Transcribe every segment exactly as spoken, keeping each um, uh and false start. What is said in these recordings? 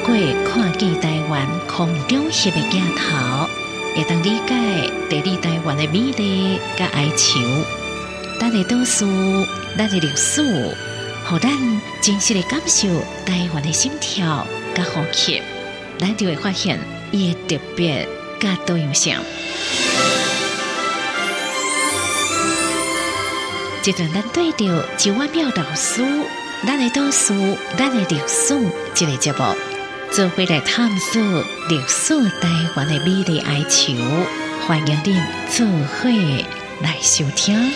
过看见台湾空中翕的镜头，会当理解地理台湾的美丽甲哀愁。咱的岛屿，咱的历史，互咱真实的感受台湾的心跳甲呼吸，咱就会发现伊的特别甲多样性。一段咱对着一万秒导书，咱的岛屿，咱的历史，这个节目做伙来探索历史台湾的美丽哀愁，欢迎您做伙来收听。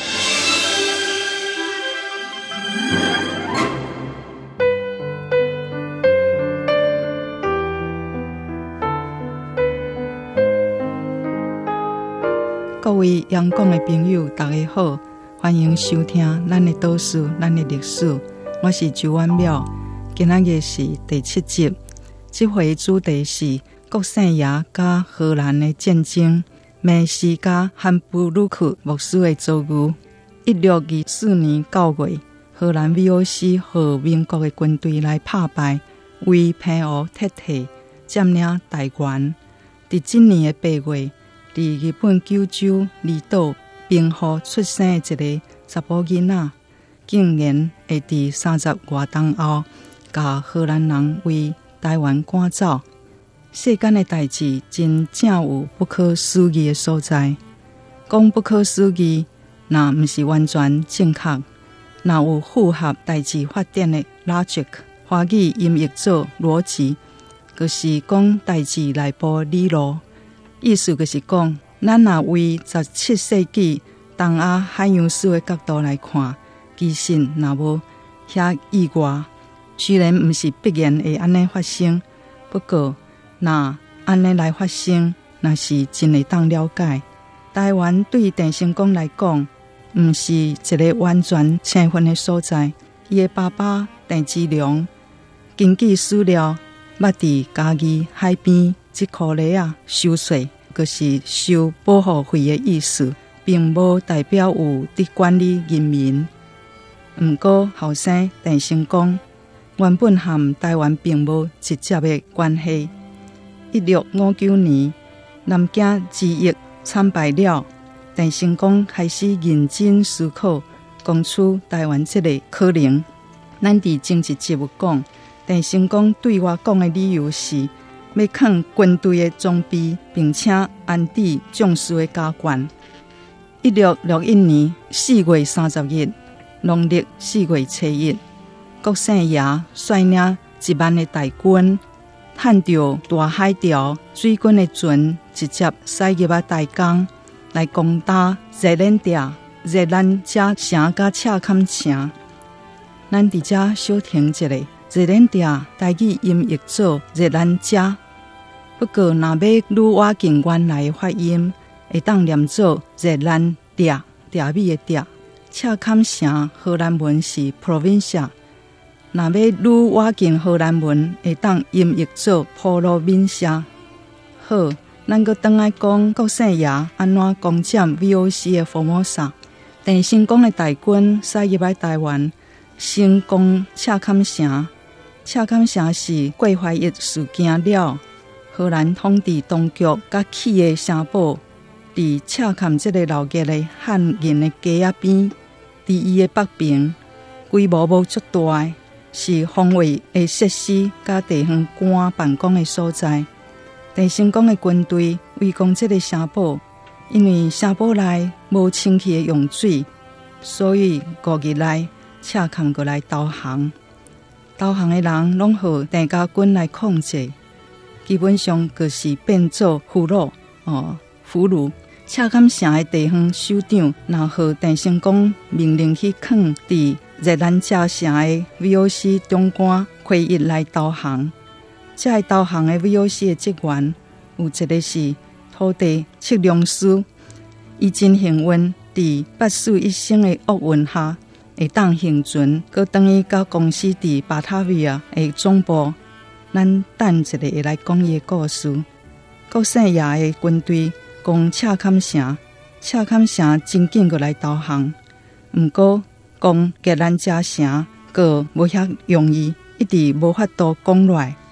各位阳光的朋友，大家好，欢迎收听咱的岛屿，咱的历史。我是周婉淼，今仔日是第七集。这回主题是国姓爷甲荷兰的战争，梅西甲汉布鲁克牧师的遭遇。一六二四年九月，荷兰 V O C 和民国的军队来打败，为平湖铁蹄占领台湾。伫今年的八月，伫日本九州离岛平湖出生的一个查甫囡仔，竟然会伫三十外冬后，甲荷兰人为台湾赶走。世间的代志真正有不可思议的所在。讲不可思议，若毋是完全正确，若有符合代志发展的 logic， 华语音译做逻辑，就是讲代志内部理路。意思就是讲，咱若为十七世纪东亚海洋史的角度来看，其实若无遐意外。虽然毋是必然会安尼发生，不过若安尼来发生，那是真会当了解。台湾对郑成功来讲，毋是一个完全清分的所在。伊的爸爸郑芝龙，根据史料，捌伫嘉义海边一箍犁啊收税，就是收保护费的意思，并无代表有伫管理人民。毋过后生郑成功原本和台湾并无直接的关系。一六五九年，南京之役惨败了，郑成功开始认真思考攻取台湾这个可能。咱伫前一集有讲，郑成功对我讲的理由是要藏军队的装备，并且安置将士的家眷。一六六一年四月三十日，农历四月七日，国姓爷率领一万的大军，探到大海潮水军的船，直接驶入啊台江，来攻打热兰嗲、热兰遮城甲赤坎城。咱伫遮小停一下，热兰嗲台语音译做热兰遮，不过若要女娲景原来的发音，会当念做热兰嗲，嗲米的嗲。赤坎城荷兰文是 provincia， 若要女娲景荷兰文会当音译做普罗宾社。好，咱阁转来讲国姓爷安怎攻占 V O C 的福摩萨。郑成功的大军驶入来台湾，先攻赤坎城。赤坎城是过淮一事件了，荷兰统治当局甲起的城堡，伫赤坎这个老热的汉人的街仔边，伫伊的北边，规模无足大，是防卫的设施甲地方官办公的所在。郑成功的军队围攻这个城堡，因为城堡内无清气的用水，所以五日内赤坎过来投降。投降的人拢互郑家军来控制，基本上就是变做俘虏哦，俘虏。赤坎城的地方首长若互郑成功命令去藏伫热兰遮城的 V O C 中官奎一来投降。这个投降的 V O C 的职员有一个是土地测量师，伊真幸运，伫八死一生的厄运下，会当幸存，佮等于到公司伫巴塔维亚的总部。咱等一下会来讲伊的故事。国姓爷的军队攻赤坎城，赤坎城真紧过来投降，毋过攻热兰遮城，佮无遐容易，一直无法度攻落来。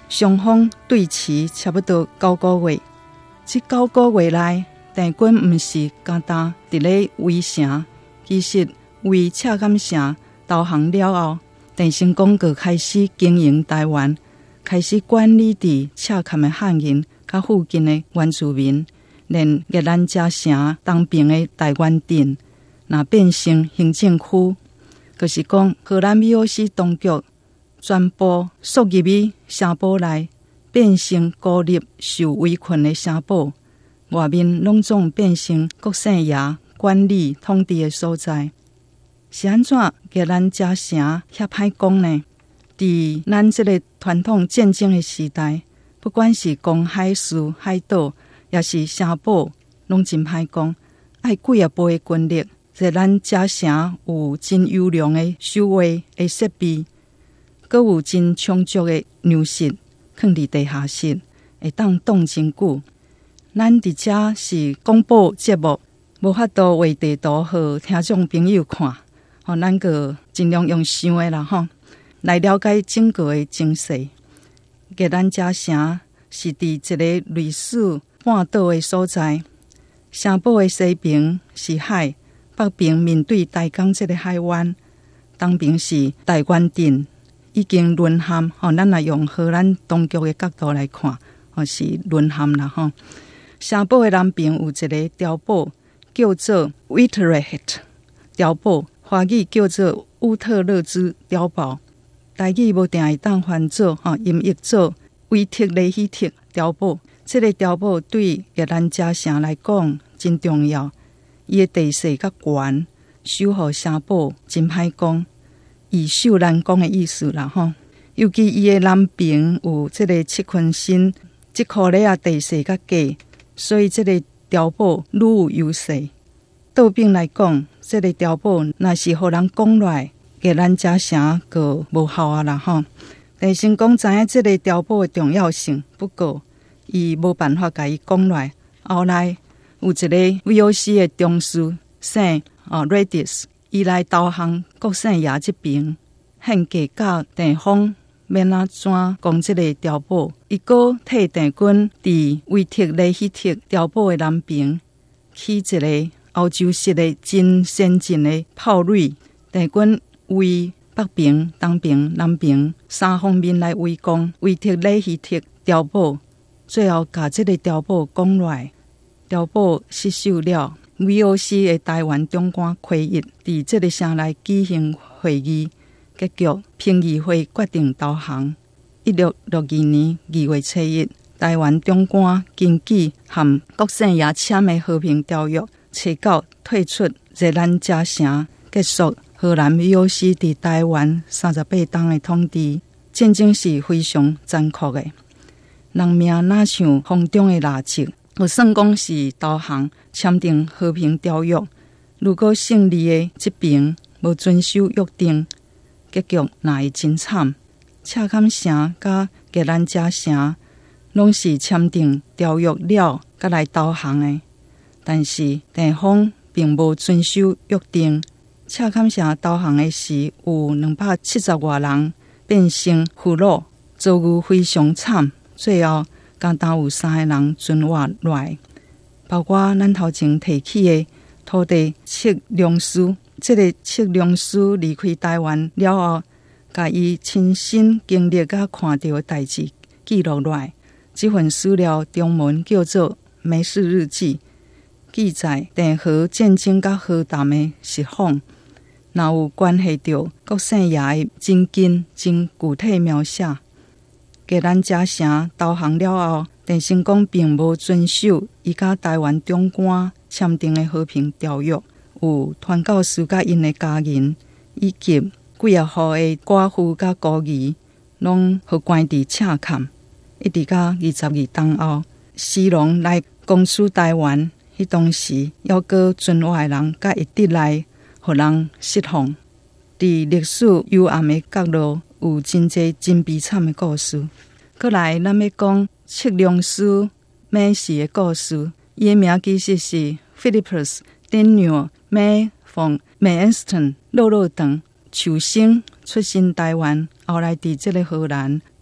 双方对峙差不多九个月。这九个月内，郑军毋是单单伫咧围城，其实为赤坎城投降了后，郑成功就开始经营台湾，开始管理伫赤坎的汉人甲附近的原住民，连越南遮城东边的台湾镇，若变成行政区，就是讲荷兰美俄斯当局全部缩入去城堡内，变成孤立受围困的城堡，外面拢总变成国姓爷管理统治的所在。是安怎越南遮城遐歹讲呢？伫咱这个传统战争的时代，不管是公海事、海岛，也是城堡，拢真歹讲。爱几啊倍的军力，在咱遮城有真优良的守卫的设备，阁有真充足的粮食，放伫地下室，会当挡真久。咱伫遮是广播节目，无法度画地图互听众朋友看。吼，咱个尽量用想的啦吼，来了解整个的情势。越南遮城是伫一个类似半岛的所在，城堡的西边是海，北边面对台江这个海湾，东边是台湾镇，已经沦陷。吼，咱来用荷兰当局的角度来看，吼是沦陷啦吼。城堡的南边有一个碉堡，叫做 Utrecht 碉堡。华语叫做乌特勒兹碉堡，台语无定会当翻做吼，音译做维特雷希特碉堡。这个碉堡对越南遮城来讲真重要，伊的地势较悬，守护城堡真歹讲，易守难攻的意思啦吼。尤其伊的南边有这个七群星，这颗咧啊地势较低，所以这个碉堡愈有优势。倒边来讲，这个碉堡若是互人攻来，越南遮城就无效啊啦吼。郑成功知影这个碉堡的重要性，不过伊无办法甲伊攻来。后来有一个 V O C 的中士姓哦 Redis， 伊来投降国姓爷这边，献计甲郑方免安怎攻这个碉堡。伊阁替郑军伫维特雷希特碉堡的南边起一个欧洲式的真先进的炮垒，郑军为北边、东边、南边三方面来围攻维特雷希特碉堡，最后把这个碉堡攻落来。碉堡失守了 ，V O C 的台湾中官会议伫这个城内举行会议，结局评议会决定投降。一六六二年二月七日，台湾中官根据和国姓爷签的和平条约。初九退出越南遮城，结束荷兰 V O C 伫台湾三十八冬的统治。战争是非常残酷的，人命哪像风中的蜡烛。就算讲是投降签订和平条约，如果胜利的这边无遵守约定，结局那会真惨。赤坎城甲越南遮城拢是签订条约了，才来投降的。但是郑方并无遵守约定，赤坎城投降的时有两百七十外人变成俘虏，遭遇非常惨。最后，敢当有三个人存活落来，包括咱头前提起的土地测量师。这个测量师离开台湾了后，甲伊亲身经历甲看到的代志记录落来。这份资料中文叫做《梅氏日记》。记载郑和战争甲和谈的实况，若有关系到国姓爷的真经真具体描写。越南遮城投降了后，郑成功并无遵守伊甲台湾中官签订的和平条约，有传教士甲因的家人，以及几啊户的寡妇甲孤儿，拢互关伫赤坎，一直到二十二冬后，西龙来攻取台湾。迄当时，要搁存活的人，甲一直来，互人释放。伫历史幽暗的角落，有真侪真悲惨的故事。搁来，咱要讲测量师美氏的故事。伊的名其实是 Philippus Daniel May von Meissen 落落长，出生出身台湾，后来伫这个荷兰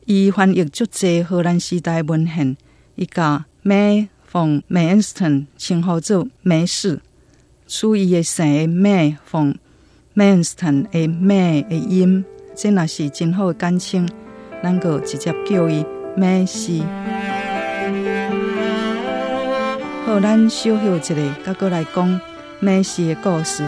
伊翻译足侪荷兰时代文献，伊甲梅冯梅恩斯顿称呼做梅氏，取伊的姓的梅冯梅恩斯顿的梅的音，这若是真好的简称，咱个直接叫伊梅氏。好，咱小休一下，甲过来讲梅氏的故事。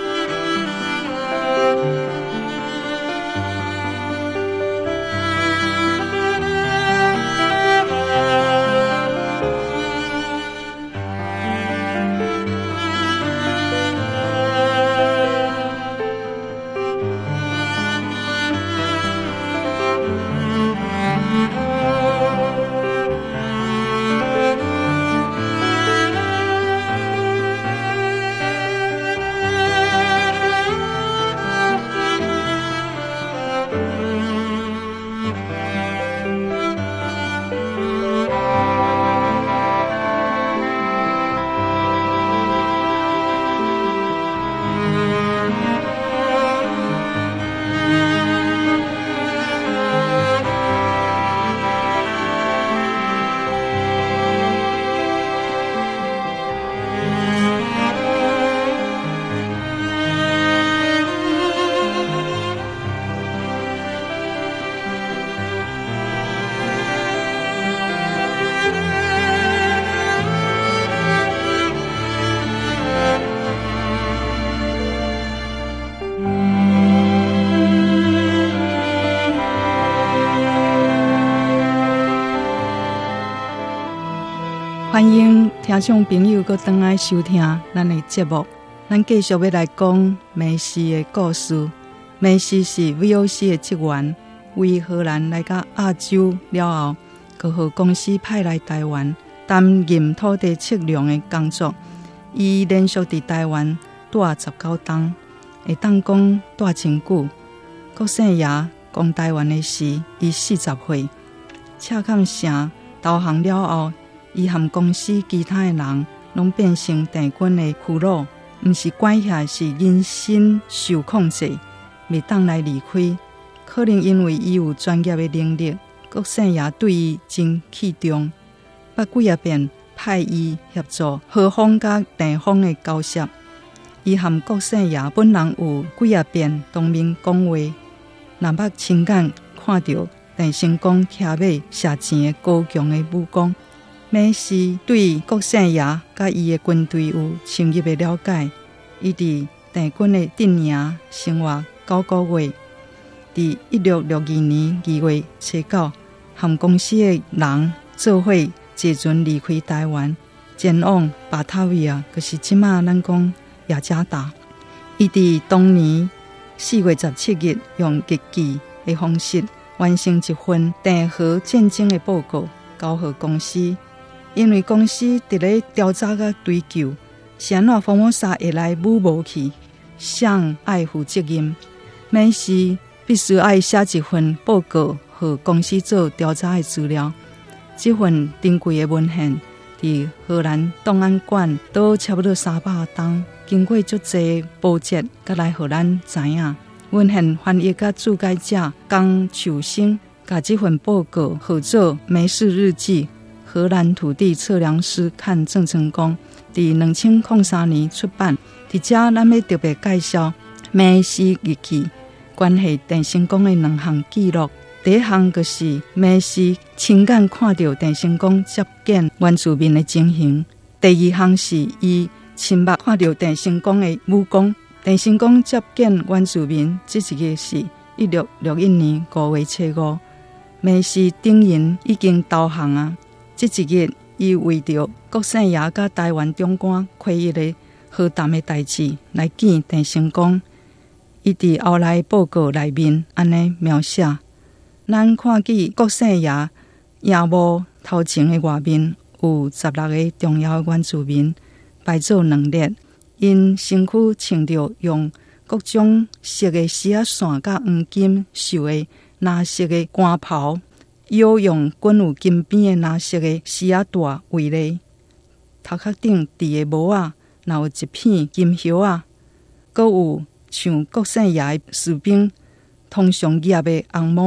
欢迎听众朋友搁回来收听咱的节目，咱继续要来讲梅氏的故事。梅氏是 V O C 的职员，为荷兰来到亚洲了后，佮互公司派来台湾担任土地测量的工作。伊连续伫台湾住十九冬，会当讲住真久。国姓爷讲台湾的时，伊四十岁，赤坎城投降了后，伊和公司其他的人拢变成帝军的俘虏，毋是关遐，是人身受控制，未当来离开。可能因为伊有专业的能力，国姓爷对伊真器重，捌几啊遍派伊协助荷方甲地方的交涉。伊和国姓爷本人有几啊遍当面讲话，若捌亲眼看到郑成功骑马射箭的高强的武功。梅氏对国姓爷甲伊的军队有深入的了解。伊伫帝军的阵营生活九个月，伫一六六二年二月初九，和公司的人做伙坐船离开台湾，前往巴塔维亚，就是即马咱讲雅加达。伊伫当年四月十七日，用日记的方式完成一份帝荷战争的报告，交予公司。因为公司伫咧调查甲追究，是安怎福摩沙会来武武器，谁爱负责任？梅氏必须爱写一份报告，予公司做调查的资料。这份珍贵的文献伫荷兰档案馆倒差不多三百档，经过足侪波折，甲来互咱知影。文献翻译甲注解者江树生，甲这份报告合作梅氏日记。荷兰土地测量师看郑成功，伫二千零三年出版。伫遮咱要特别介绍梅氏日记，关系郑成功的两项记录。第一项就是梅氏亲眼看到郑成功接见原住民的情形；第二项是伊亲目看到郑成功的武功。郑成功接见原住民，这一个是一六六一年五月初五，梅氏等人已经投降啊。这一日，伊为着国姓爷甲台湾中官开一个和谈的代志来见郑成功。伊伫后来报告内面安尼描写：咱看见国姓爷营墓头前的外面有十六个重要的原住民排做两列，因身躯穿着用各种色的丝仔线甲黄金绣的蓝色的官袍。腰用均有金边的蓝色的丝仔带围勒，头壳顶戴的帽仔，若有一片金叶仔，阁有像国姓爷的士兵通常戴的红帽，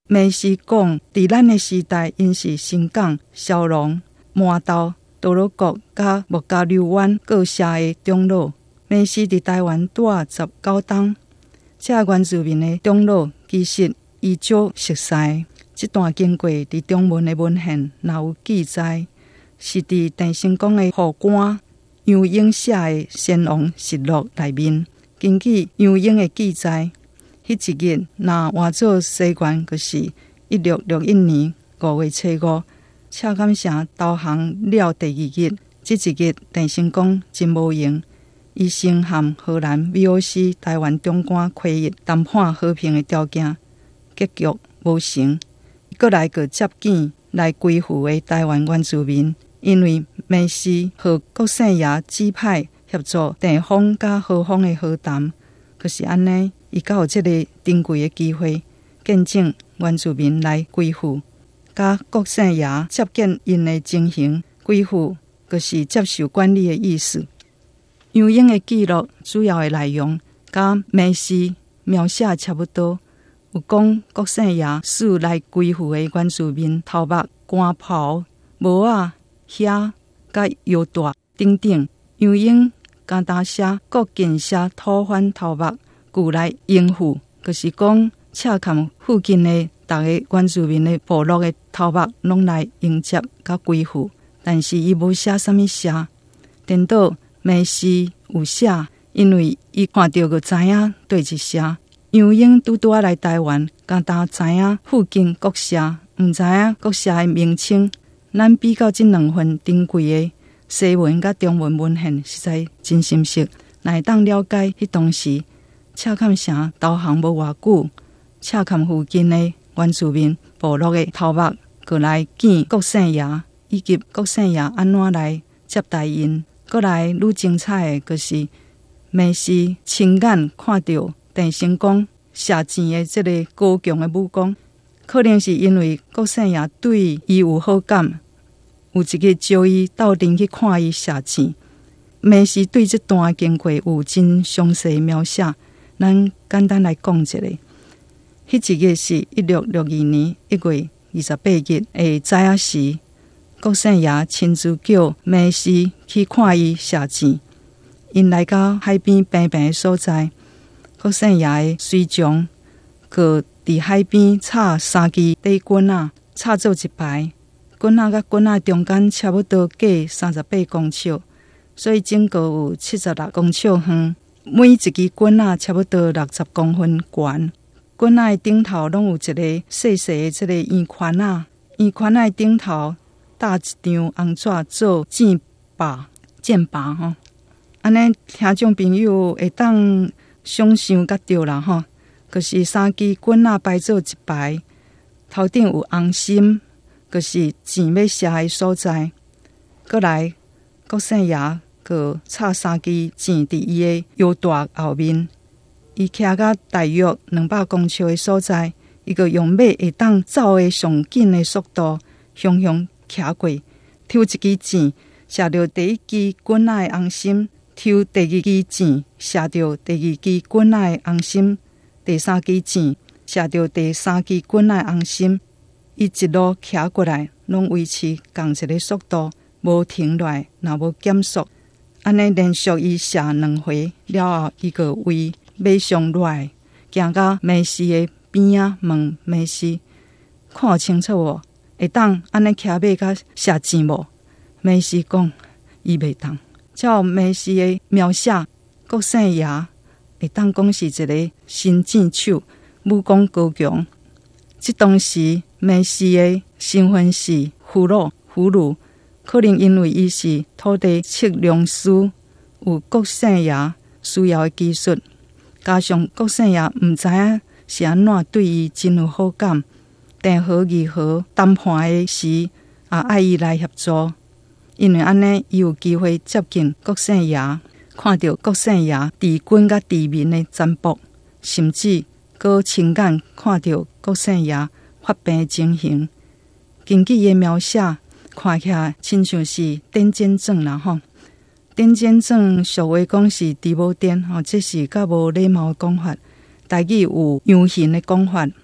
梅西讲，伫咱的时代，因是新港、小龙、麻豆、多罗国、甲木加柳湾各社的长老。梅西伫台湾住十九冬，这原住民的长老其实伊少熟悉。这段经过伫中文的文献，若有记载，是伫郑成功的副官杨英写的《先王实录》内面。根据杨英的记载，迄一日若换做西元，就是一六六一年五月初五，赤坎城投降了第二日，这一日郑成功真无用，伊先和荷兰 V O C 台湾中间开议谈判和平的条件，结局无成。过来个接见来归附的台湾原住民，因为梅西和国姓爷指派协助郑方甲何方的和谈，可是安尼，伊才有这个珍贵的机会，见证原住民来归附，甲国姓爷接见因的情形。归附就是接受管理的意思。杨英的记录主要的内容，甲梅西描写差不多。有讲国姓爷使来归附的原住民头目、官袍、帽仔、靴、甲腰带等等。杨英简单写各建设土番头目故来应付，就是讲赤坎附近的逐个原住民的部落的头目拢来迎接甲归附，但是伊无写啥物写，颠倒梅西有写，因为伊看到就知影对一写。杨英拄拄仔来台湾，简单知影附近国社，毋知影国社的名称。咱比较这两份珍贵的西文甲中文文献，实在真深刻，乃会当了解迄当时赤坎城投降无偌久，赤坎附近的原住民部落的头目，过来见国姓爷，以及国姓爷安怎来接待因。过来愈精彩的，就是梅西亲眼看到郑成功射箭的这个高强的武功，可能是因为国姓爷对伊有好感，有一个招伊斗阵去看伊射箭。梅西对这段经过有真详细描写，咱简单来讲一下。迄一日是一六六二年一月二十八日的早仔时，国姓爷亲自叫梅西去看伊射箭。因来到海边平平的所在，国姓爷的随从佮伫海边插三支底棍仔，插做一排，棍仔甲棍仔中间差不多隔三十八公尺，所以整个有七十六公尺远。每一支棍仔差不多六十公分悬，棍仔的顶头拢有一个细细的这个圆圈仔，圆圈仔的顶头搭一张红纸做箭靶，箭靶吼。安尼听众朋友会当想象甲对啦吼，就是三支棍仔摆做一排，头顶有红心，就是箭要射的所在。过来，国姓爷佮插三支箭伫伊的腰带后面，伊徛到大约两百公尺的所在，伊佮用马会当走的上紧的速度，雄雄徛过，抽一支箭，射到第一支棍仔的红心。抽第二支箭，射到第二支棍仔的红心；第三支箭，射到第三支棍仔的红心。伊一路徛过来，拢维持同一个速度，无停落来，也无减速。安尼连续伊射两回了后，伊个为马上落来，行到梅西的边仔，问梅西看清楚无？会当安尼骑马甲射箭无？梅西讲伊袂当。照梅西的描写，国姓爷会当讲是一个神箭手，武功高强。即当时梅西的身份是俘虏，俘虏可能因为伊是土地测量师，有国姓爷需要的技术，加上国姓爷毋知影是安怎对伊真有好感，谈好议和谈判的时，也爱伊来协助。因为安尼，伊有机会接近国姓爷，看到国姓爷治军甲治民的占卜，甚至搁亲眼看到国姓爷发病的情形。根据伊的描写，看起来亲像是癫痫症啦吼。癫痫症俗话讲是猪母癫吼，这是较无礼貌的讲法。台语有洋形的讲法，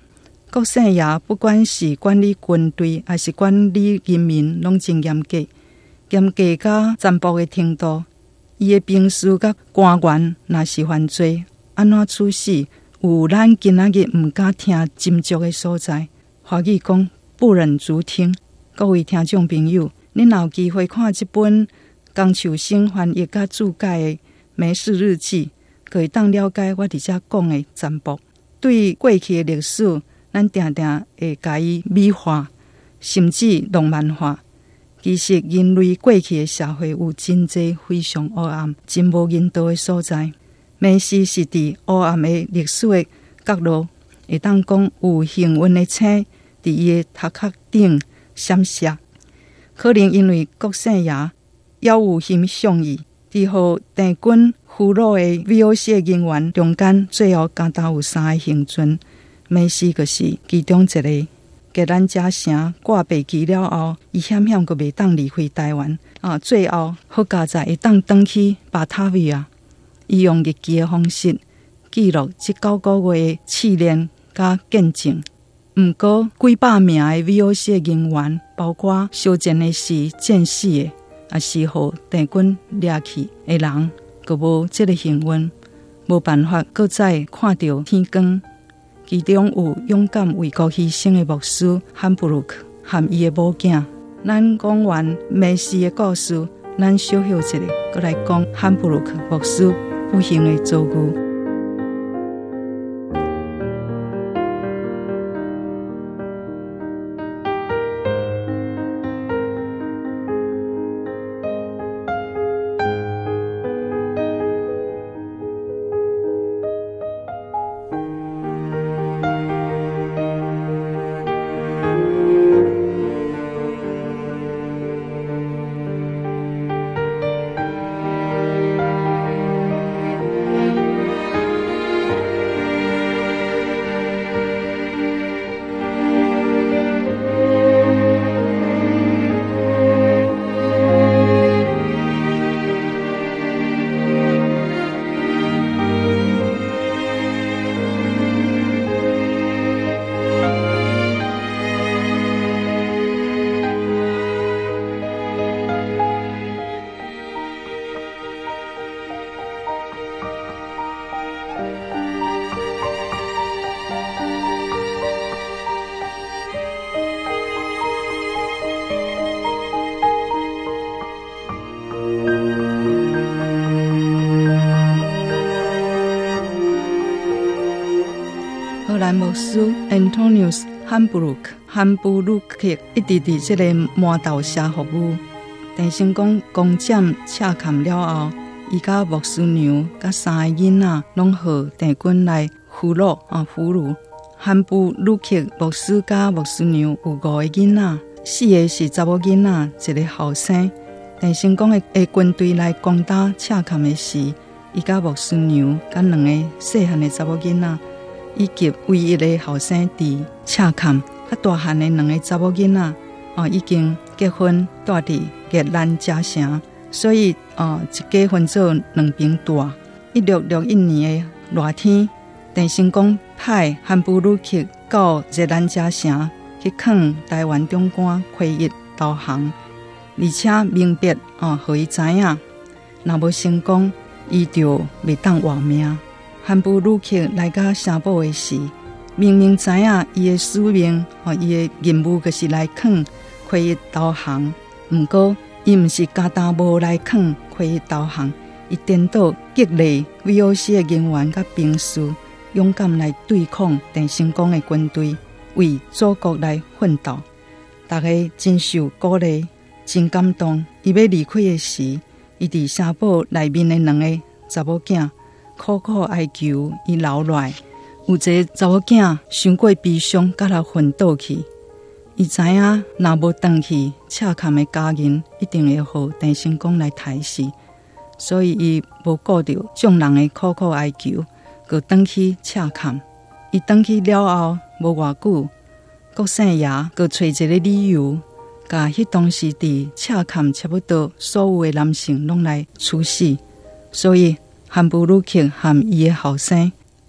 国姓爷不管是管理军队还是管理人民，拢真严格，严格甲残暴的程度。伊的兵士甲官员若是犯罪，安怎处死？有咱今仔日毋敢听斟酌的所在。华语讲不忍足听。各位听众朋友，恁若有机会看这本江树生翻译甲注解的《梅氏日记》，可以当了解我伫遮讲的残暴。对过去的历史，咱定定会甲伊美化，甚至浪漫化。其实人类过去的社会有真济非常黑暗、真无人道的所在。梅氏是伫黑暗的历史的角落，会当讲有幸运的星伫伊的头壳顶闪烁。可能因为国姓爷杳有心向义，伫互敌军俘虏的 V O C 的人员中间，最后敢当有三个幸存。梅氏就是其中一个。给咱遮城挂飞机了后，伊险险阁袂当离开台湾啊！最后好佳在会当转去巴塔维亚，伊用日记的方式记录这九个月的试炼甲见证。毋过几百名的 V O C 的人员，包括烧战的是战死的，也是互敌军掠去的人，阁无这个幸运，无办法阁再看到天光。其中有勇敢为国牺牲的牧师汉布鲁克和伊的某囝。咱讲完梅氏的故事，咱小休一下，再来讲汉布鲁克牧师不幸的遭遇。荷兰牧师 Antonius 汉布鲁克汉布鲁克一直伫这个麻豆社服务。但是讲攻占赤坎了后，伊甲牧师娘甲三个囡仔拢互敌军来俘虏啊俘虏。汉布鲁克牧师甲牧师娘有五个囡仔，四个是查某囡仔，一个后生。但是讲的的军队来攻打赤坎的时，伊甲牧师娘甲两个细汉的查某囡仔，以及唯一的后生伫赤坎，较大汉的两个查某囡仔，哦，已经结婚住伫越南遮城，所以哦，一家分做两边住。一六六一年的热天，陈成功派汉布鲁克到越南遮城去劝台湾中官开义投降，而且明白哦，互伊知影，若无成功，伊就袂当活命。汉布鲁克来到城堡的时，明明知影伊的使命，和伊的任务就是来劝开义投降。毋过，伊毋是简单无来劝开义投降，伊颠倒激励 V O C 的人员甲兵士勇敢来对抗陈成功的军队，为祖国来奋斗。大家真受鼓励，真感动。伊要离开的时，伊伫城堡内面的两个查某囝苦苦哀求伊留落来。有一个查某囝伤过悲伤，甲他昏倒去。伊知影若无回去，赤坎的家人一定会互陈成功来杀死，所以伊无顾着众人的苦苦哀求，就回去赤坎。伊回去了后无偌久，国姓爷就找一个理由，甲迄当时伫赤坎差不多所有的男性拢来处死。所以汉布鲁克和伊的后生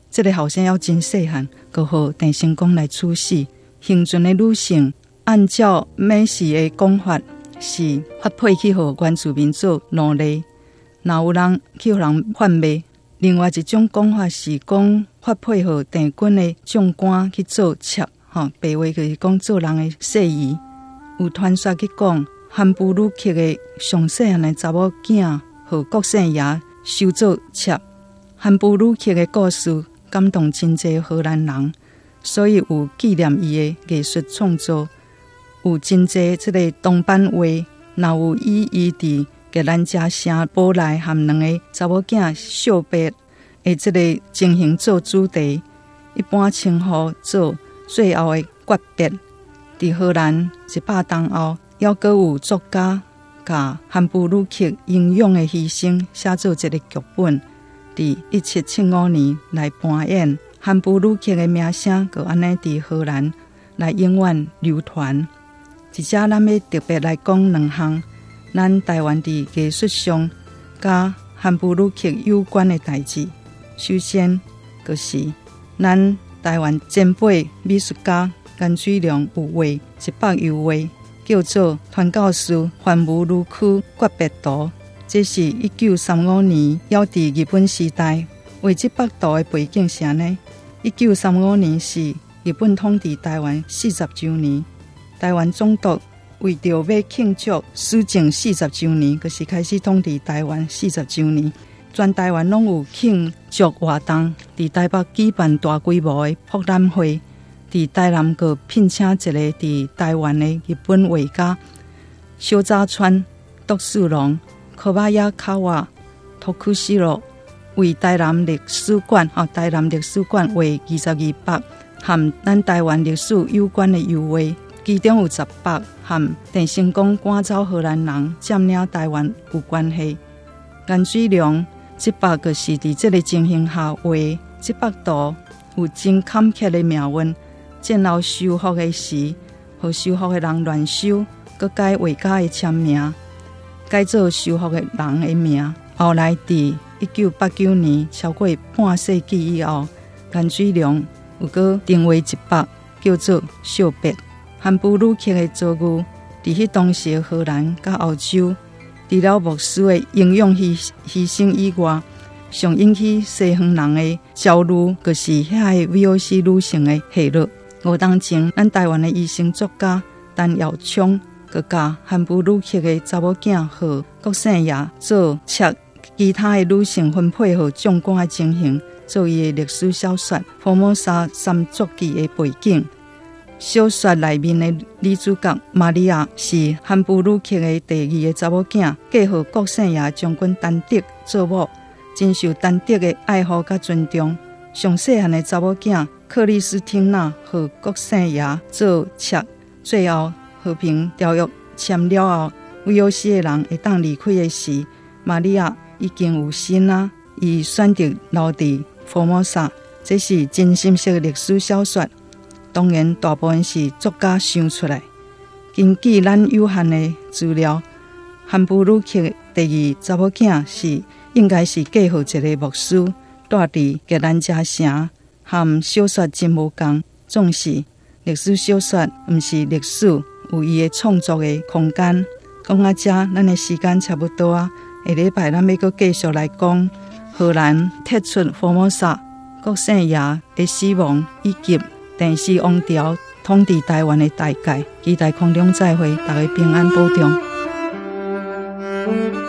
这个后生要真细汉，就互郑成功来处死。幸存的女性按照美氏的讲法，是发配去互原住民做奴隶，若有人去互人贩卖。另外一种讲法是讲发配互郑军的将官去做妾，吼，白话就是讲做人的细姨。有传说去讲，汉布鲁克的上细汉的查某囝，互国姓爷收做妾。汉布鲁克的故事感动真济荷兰人，所以有纪念伊的艺术创作。有真济这个铜板画，若有以伊伫给咱家城堡内含两个查某囝惜别的这个情形做主题，一般称呼做最后的诀别。伫荷兰一百年后，还阁有作家甲汉布鲁克英勇的牺牲写做一个剧本，伫一七七五年来搬演。汉布鲁克的名声就安尼伫荷兰来永远流传。一只咱要特别来讲两项咱台湾伫艺术上甲汉布鲁克有关的代志。首先就是咱台湾前辈美术家颜水龙有画一幅油画，叫做《传教士环武路区诀别图》。这是一九三五年要伫日本时代画这幅图的背景是安尼：一九三五年是日本统治台湾四十周年，台湾总督为着要庆祝施政四十周年，就是开始统治台湾四十周年，全台湾拢有庆祝活动，伫台北举办大规模的博览会。伫台南阁聘请一个伫台湾的日本画家小早川徳树郎、科巴亚卡瓦、托库西罗为台南历史馆、哦、台南历史馆画二十二幅和咱台湾历史有关的油画，其中有十幅和郑成功赶走荷兰人占领台湾有关系。颜水龙这幅就是伫这个情形下画，这幅图有真坎坷的命运。战后修复的时，和修复的人乱修，佮改画家的签名，改做修复的人的名。后来伫一九八九年，超过半世纪以后，颜水龙有佮定位一幅叫做《惜别》。汉布鲁克的遭遇，伫迄当时的荷兰佮欧洲，除了牧师的英勇牺牺牲以外，上引起西方人的焦虑，就是遐个 V O C 女性的下落。五当前，咱台湾的医生作家陈耀昌，佮甲汉布鲁克的查某囝和国姓爷做妾，其他的女性分配和将官的情形，做伊的历史小说《福摩沙三足记》的背景。小说内面的女主角玛利亚是汉布鲁克的第二个查某囝，嫁和国姓爷将军丹德做某，真受丹德的爱护佮尊重。上细汉的查某囝克里斯汀娜和国姓爷做妾，最后和平条约签了后，V O C的人会当离开的时，玛利亚已经有心啊，伊选择留伫福摩沙。这是真心实的历史小说，当然大部分是作家想出来。根据咱有限的资料，汉布鲁克第二查某囝是应该是嫁予一个牧师，住伫格兰加城。和小说真无共，总是历史小说，毋是历史，有伊的创作的空间。讲到这，咱的时间差不多啊。下礼拜咱要阁继续来讲荷兰撤出福摩沙、国姓爷的死亡，以及郑氏王朝统治台湾的大概。期待空中再会，大家平安保重。